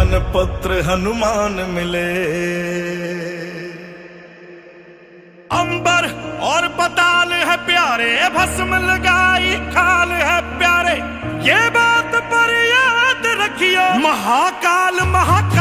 पावन पुत्र हनुमान मिले। अंबर और पताल है प्यारे, भस्म लगाई खाल है प्यारे, ये बात पर याद रखियो। महाकाल महाकाल